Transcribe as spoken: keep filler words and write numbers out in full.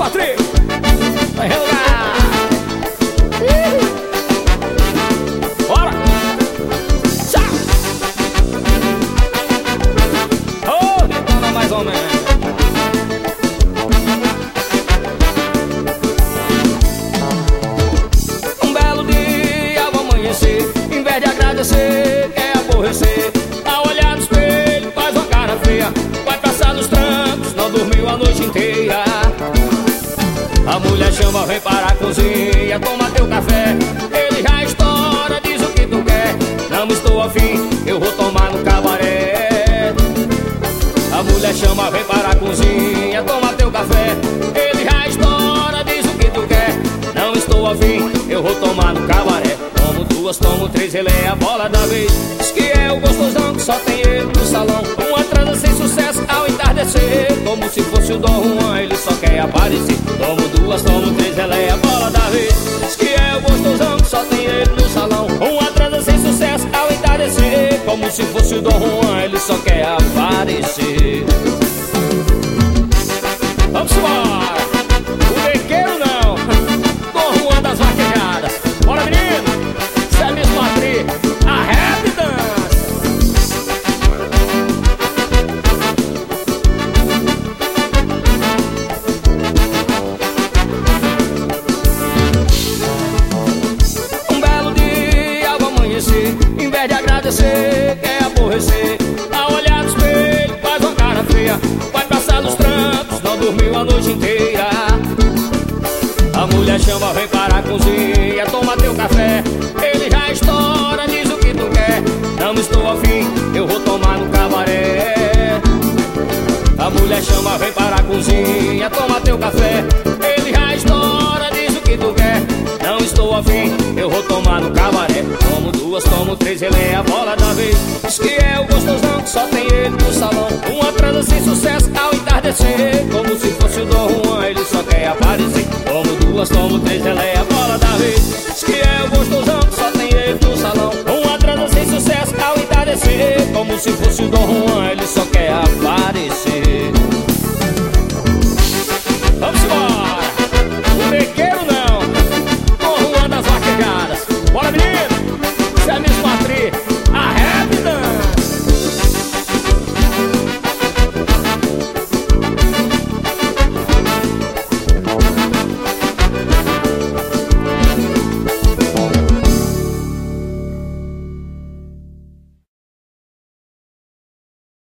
Patrícia. Vai relugar. Bora. Tchau. Oh, detona mais ou menos. Um belo dia vou amanhecer, em vez de agradecer, quer aborrecer. Ao olhar no espelho faz uma cara feia, vai passar nos trancos, não dormiu a noite inteira. A mulher chama, vem para a cozinha, toma teu café. Ele já estoura, diz o que tu quer. Não estou afim, eu vou tomar no cabaré. A mulher chama, vem para a cozinha, toma teu café. Ele já estoura, diz o que tu quer. Não estou afim, eu vou tomar no cabaré. Tomo duas, tomo três, ele é a bola da vez. Diz que é o gostosão, que só tem ele no salão. Uma transa sem sucesso ao entardecer, como se fosse o Dom Juan, ele só quer aparecer. Tomo duas, tomo três, ela é a bola da vez. Diz que é o gostosão, que só tem ele no salão. Uma transa sem sucesso ao entardecer, como se fosse o Dom Juan, ele só quer aparecer. Vamos embora! O bequeiro não! Dom Juan das vaquejadas. Bora, menino! Isso é mesmo, Patrícia. Arreta e dança! Um belo dia vou amanhecer, em vez de agradecer, quer aborrecer. Ao olhar no espelho faz uma cara feia, vai passar nos trancos, não dormiu a noite inteira. A mulher chama, vem para a cozinha, toma teu café. Ele já estoura, diz o que tu quer. Não estou afim, eu vou tomar no cabaré. A mulher chama, vem para a cozinha, toma teu café. Ele já estoura, diz o que tu quer. Não estou afim, eu vou tomar no cabaré. Tomo duas, tomo três, ele é a bola da vez. Diz que é o gostosão, que só tem ele no salão. Uma transa sem sucesso ao entardecer, como se fosse o Dom Juan, ele só quer aparecer. Tomo duas, tomo três, ela é a bola da vez. Diz que é o gostosão, que só tem ele no salão. Uma transa sem sucesso ao entardecer, como se fosse o Dom Juan,